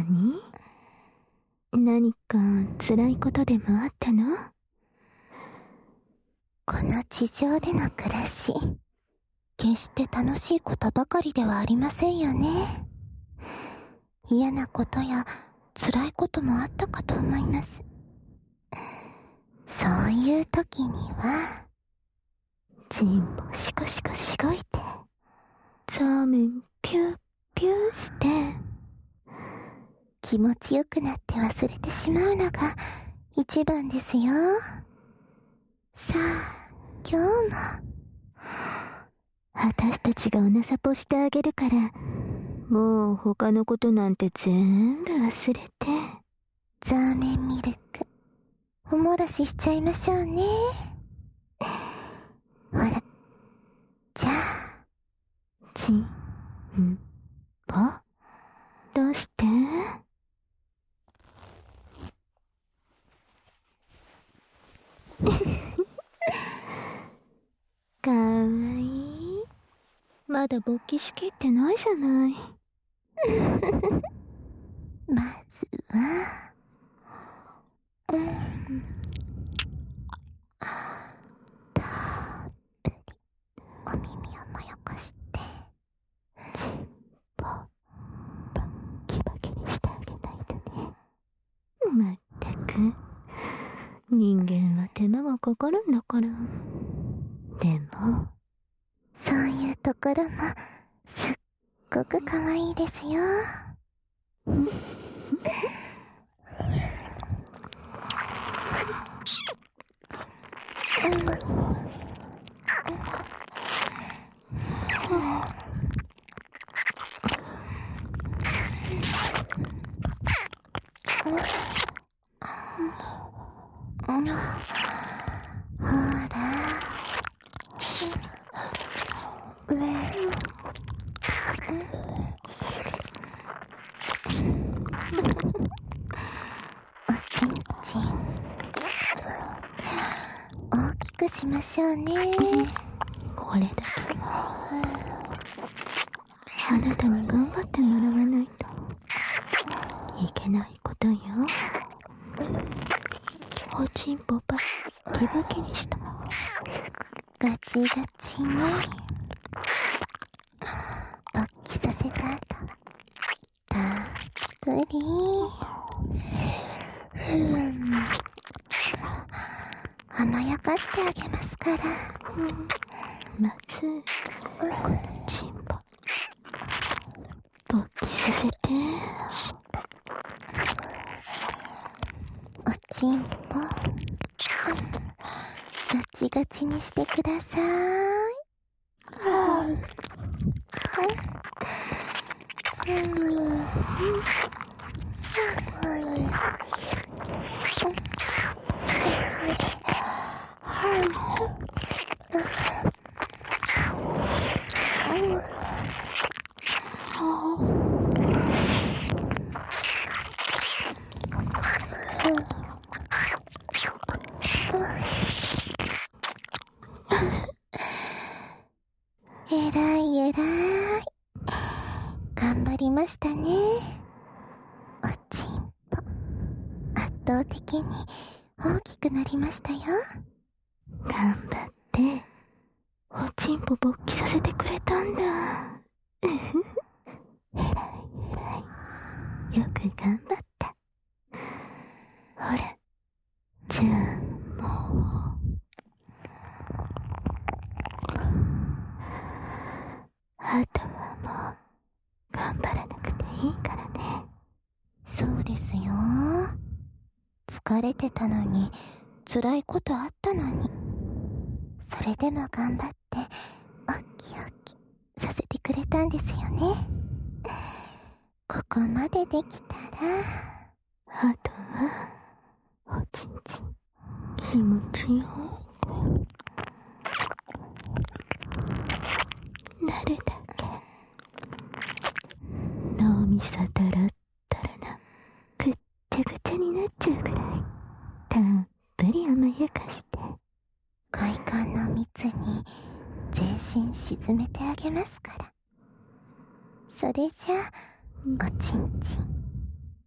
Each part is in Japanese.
何か辛いことでもあったの？ この地上での暮らし、決して楽しいことばかりではありませんよね。嫌なことや辛いこともあったかと思います。そういう時には、 チンポシコシコしごいて、ザーメンピュッピューして、 気持ちよくなって忘れてしまうのが一番ですよ。さあ、今日も。 私たちがおなさぽしてあげるから、もう他のことなんて全部忘れて。 ザーメンミルク、おもらししちゃいましょうね。ほら、じゃあ。 チンポ？どうして？かわいい。まだ勃起しきってないじゃない。 まずは、たっぷりお耳をまやかして、 チンポ、バッキバキにしてあげないとね。まったく、人間は手間がかかるんだから。でも、 そういうところもすっごく可愛いですよ。ほら、おちんちん、大きくしましょうね。 これだけあなたに頑張ってもらわないといけないことよ。おちんぽばっキバキにした。 ガチガチね。勃起させた後はたっぷり甘やかしてあげますから。 まずおちんぽ勃起させて。 おちんぽガチガチにしてください。えらいえらい。頑張りましたね。おちんぽ、圧倒的に大きくなりましたよ。 頑張っておちんぽ勃起させてくれたんだ。えらいえらい、よく頑張った。ほら、じゃあもうあとはもう頑張らなくていいからね。 そうですよ。疲れてたのに、辛いことあったのに、それでも頑張っておっきおっきさせてくれたんですよね。ここまでできたら、 あとはおちんちん気持ちよなるだけ。脳みそドロッドロのぐっちゃぐちゃになっちゃうぐらいたっぷり甘やかして、 快感の蜜に全身沈めてあげますから。それじゃあ、おちんちん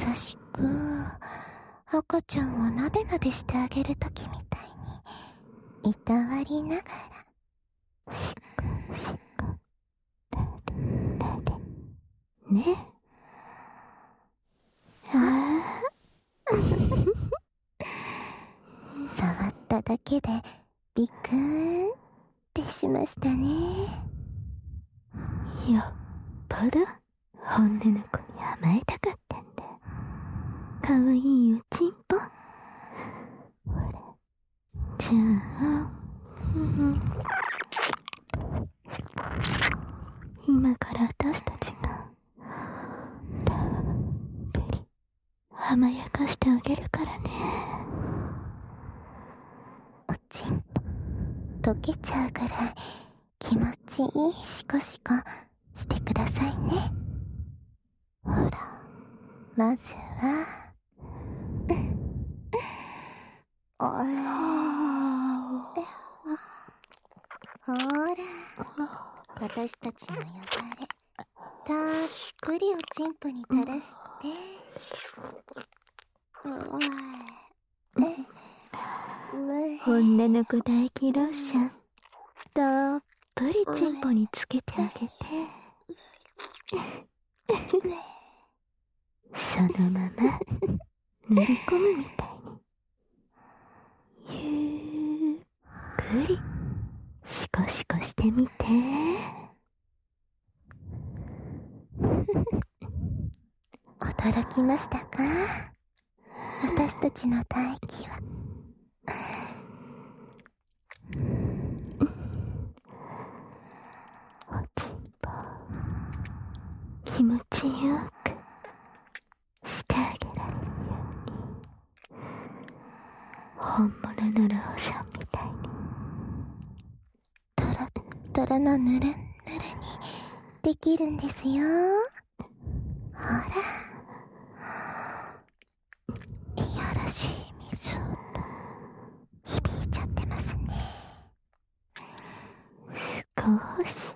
優しく赤ちゃんをなでなでしてあげるときみたいにいたわりながら、 しこしこなでなでね。あ触っただけでビクーンってしましたね。 よっぽど本音の子に甘えたかったんだ。かわいいおちんぽ。ほら、じゃあ、今から私たちがたっぷり甘やかしてあげるからね。 おちんぽ溶けちゃうぐらい気持ちいいシコシコしてくださいね。ほら、まずはほら、私たちのよだれたっぷりおちんぽに垂らして本音の子唾液ローションたっぷりチンポにつけてあげて、そのまま塗り込むみたいにゆっくりシコシコしてみて。 驚きましたか？私たちの唾液は。 おちんぽ気持ちよくしてあげられるように、本物のローションみたいにトロットロのぬるんぬるにできるんですよ。ほら、いやらしい水響いちゃってますね。 少し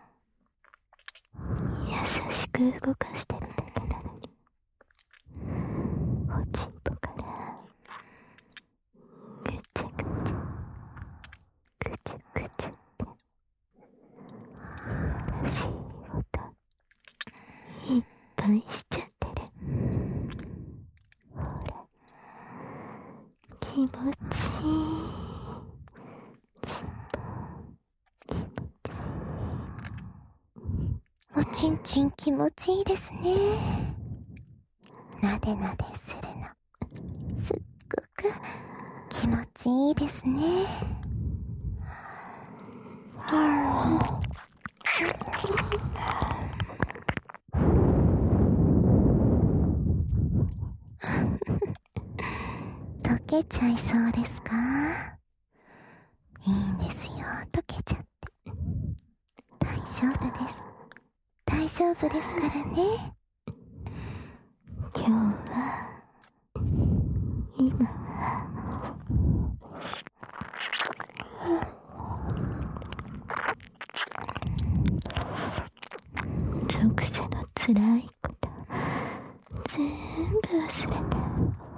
優しく動かしてるだけなのに、おちんぽからぐちゃぐちゃぐちゃぐちゃっていやらしい音いっぱいしちゃってる。ほら、気持ちいい。ちんぽ気持ちいい。 おちんちん気持ちいいですね。なでなでするのすっごく気持ちいいですね。溶けちゃいそうですか？いいんですよ、溶けちゃって。大丈夫です。大丈夫ですからね。 今日は今は読書のつらいこと全部忘れて、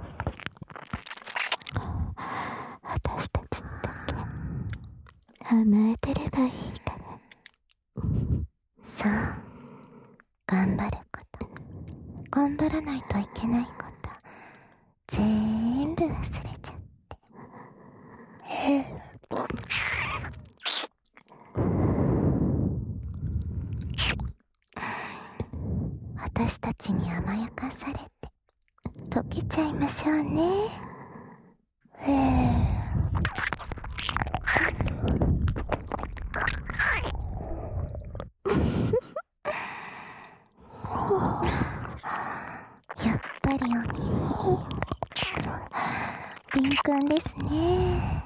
私たちにだけ甘えてればいいから。 そう、頑張ること、頑張らないといけないこと全部忘れちゃって、私たちに甘やかされて溶けちゃいましょうね。やっぱりお耳敏感ですね。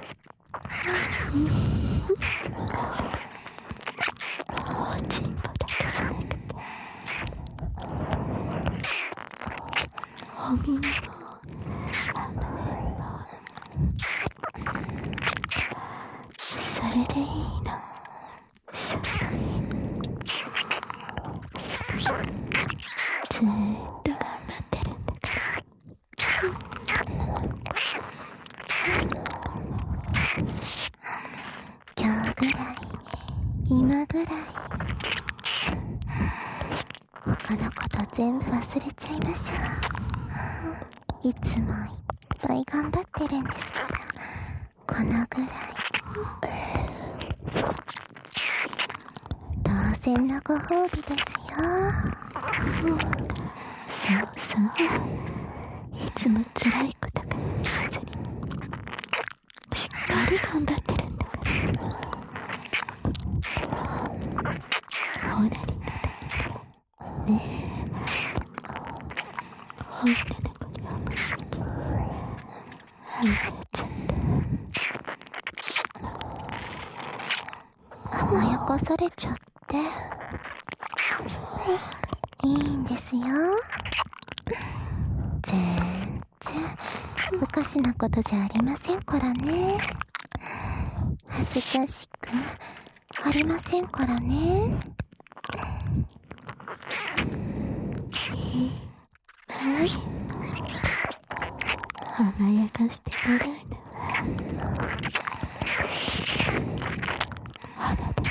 おちんぽだけじゃなくてお耳も甘えもそれでいいの。それでいいの。ずーっと頑張ってるん今ぐらい他のこと全部忘れちゃいましょう。いつもいっぱい頑張ってるんですから、このぐらい当然のご褒美ですよ。 そうそう、いつも辛いことが言わずにしっかり頑張ってるんだから。ほらりねえ、ほんとね、離れちゃった。 甘やかされちゃっていいんですよ。全然おかしなことじゃありませんからね。恥ずかしくありませんからね。 はい、甘やかしてもらうのは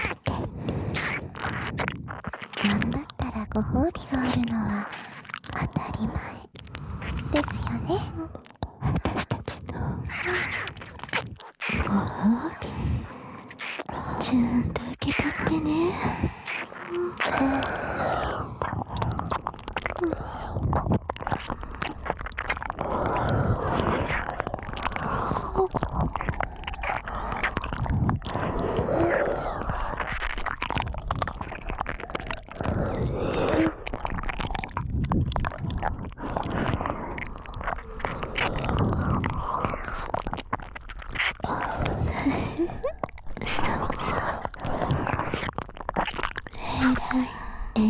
頑張ったらご褒美があるのは当たり前ですよね。 私たちのご褒美、ちゃんと受け取ってね。えらい、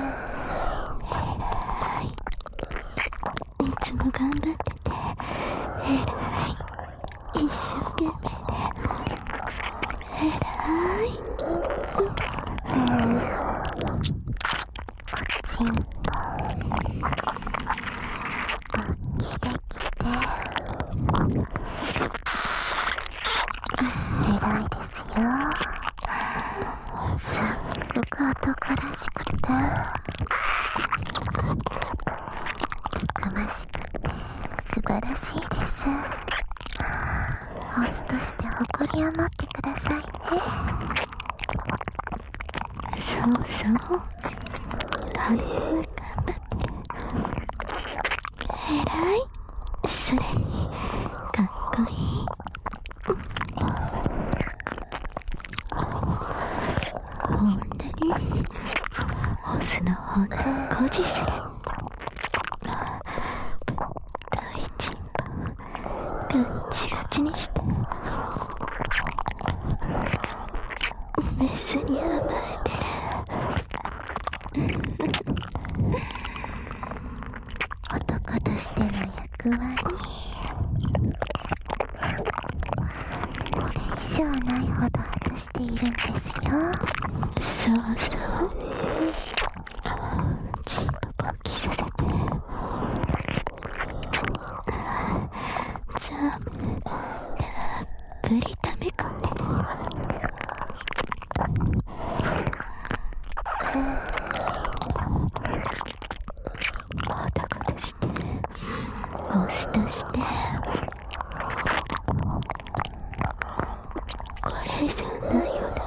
いつも頑張ってて、えらい、一生懸命で、えらい。 おちんぽキレキレ偉いですよ。すっごく男らしくてたくましくて素晴らしいです。オスとして誇りを持ってくださいね。 そうそう、頑張ってえらい、それにかっこいい。ほんとにオスの本能を誇示する。大チンポガッチガチにしてメスに甘えてる。 男としての役割、これ以上ないほど果たしているんですよ。 そうそう、チンポ勃起させてザブたっぷり溜め込んで男としてオスとしてこれ以上ないような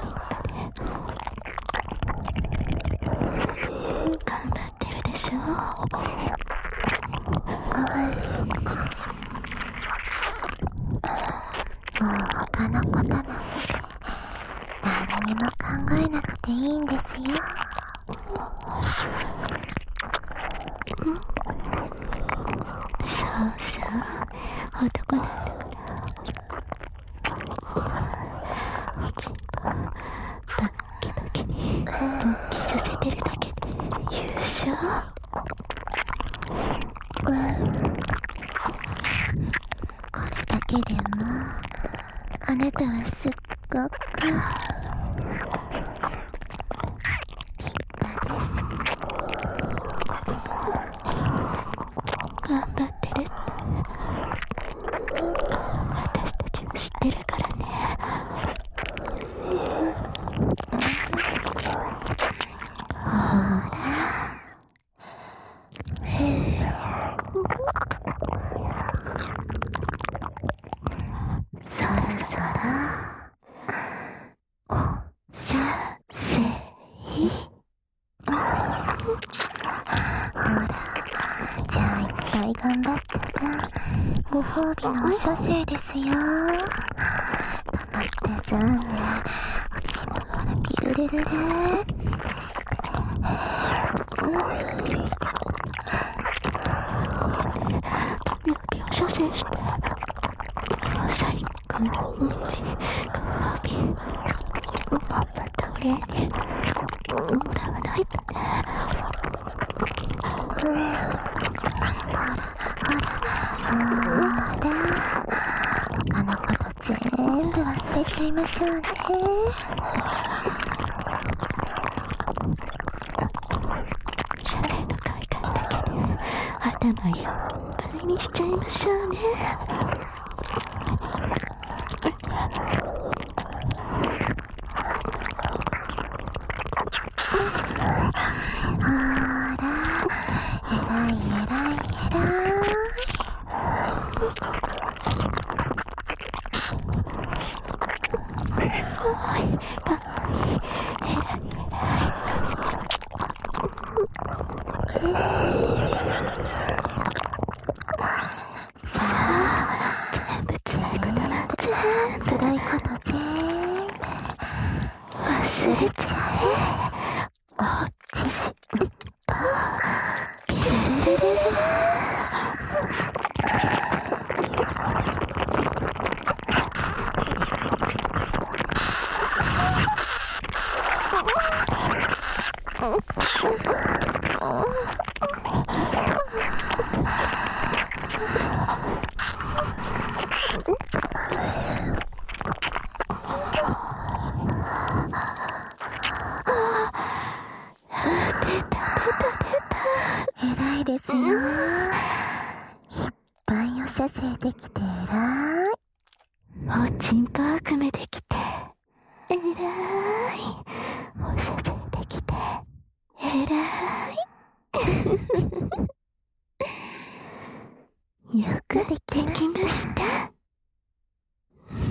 頑張ってるでしょ。 もう他のことなんて何にも考えなくていいんですよ。 そうそう、男なんだからチンポバッキバキに勃起させてるだけで優勝。 これだけでもあなたはすっごく立派です。 頑張ってるって私たちも知ってるからね。 射精。 ほら、じゃあいっぱい頑張ったら、ご褒美のお射精ですよ。溜まったゾーンが、おちんぽからピルルルルー出して。 指を射精して、最高のうんち、ご褒美。もっと俺にもらわないとね。 他のこと全部忘れちゃいましょうね。 シャレの快感だけで頭いっぱいにしちゃいましょうね。 辛いこと全部忘れちゃえ。おちんぽピルルルルル。偉いですよ。いっぱいお射精できて偉い。 おちんぽを組めてきて偉い。お射精できて偉い。よくできました。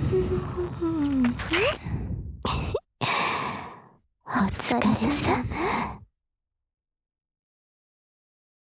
お疲れ様。